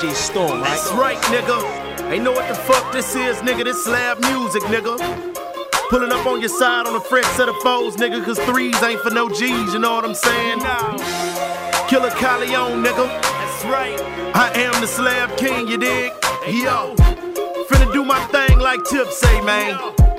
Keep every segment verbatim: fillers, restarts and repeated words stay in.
J Storm, right? That's right, nigga. Ain't know what the fuck this is, nigga. This slab music, nigga. Pulling up on your side on a fresh set of foes, nigga, cause threes ain't for no G's, you know what I'm saying? No. Killer Calion, nigga. That's right. I am the slab king, you dig? Yo. Finna do my thing like Tip say, man.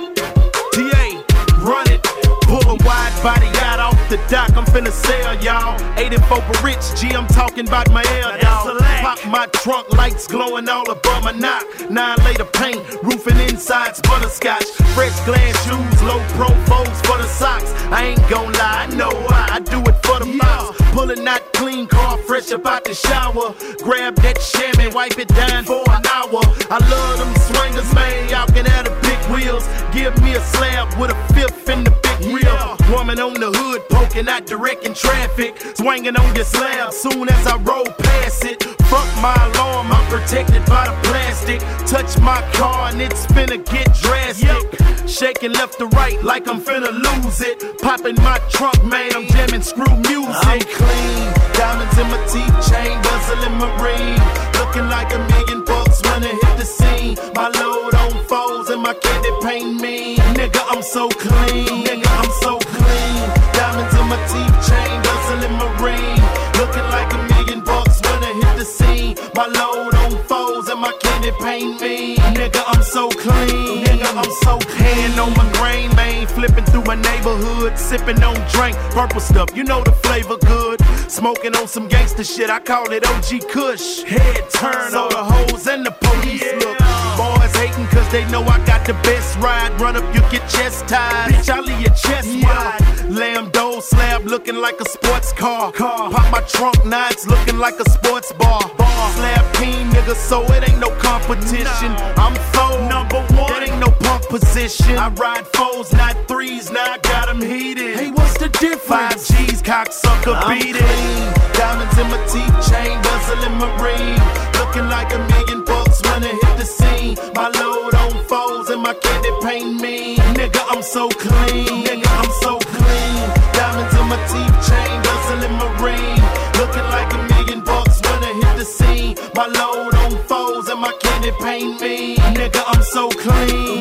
T A, run it. Pull a wide body out off the dock, I'm finna sell, y'all. eighty-four for rich, G, I'm talking about my L, y'all. Pop my trunk, lights glowing all above my knock. Nine later paint, roof and insides butterscotch. Fresh glass shoes, low pro foes for the socks. I ain't gon' lie, I know why, I do it for the mouse. Pulling that clean car, fresh up out the shower. Grab that chamois, wipe it down for an hour. I love them swingers, man, y'all can have the big wheels. Give me a slab with a fifth in the big wheel. Woman on the hood, poking out directing traffic. Swinging on your slab, soon as I roll past it. Fuck my alarm, I'm protected by the plastic. Touch my car and it's finna get drastic. Shaking left to right like I'm finna lose it. Popping my trunk, man, I'm jamming screw music. I'm clean, diamonds in my teeth, chain guzzling marine. Looking like a million bucks when I hit the scene. My load on foes and my candy paint mean. Nigga, I'm so clean, nigga, I'm so clean. Diamonds in my teeth, chain guzzling marine. Looking like a million bucks when I hit the scene. My load on foes and my candy paint mean. Nigga, I'm so clean, nigga, I'm so clean. Hand on my grain, man, flipping through my neighborhood. Sipping on drink, purple stuff, you know the flavor good. Smoking on some gangster shit, I call it O G Kush. Head turn, so the hoes and the police yeah. Look. Boys hating cause they know I got the best ride. Run up, you get chest tied. Bitch, I leave your chest yeah. wide. Lamb dough slab looking like a sports car. car. Pop my trunk, nights looking like a sports bar. bar. Slab king, nigga, so it ain't no competition. No. I'm foe, number one. That ain't no pump position. I ride foes, not threes, now I got them heated. Hey, what's the difference? Five G's, cocksucker, beat it. Clean. Diamonds in my teeth, chain guzzling marine. Looking like a million bucks when I hit the scene. My load on foes and my candy paint mean. Nigga, I'm so clean. Nigga, I'm so clean. Diamonds in my teeth, chain guzzling marine. Looking like a million bucks when I hit the scene. My load on foes and my candy paint mean. Nigga, I'm so clean.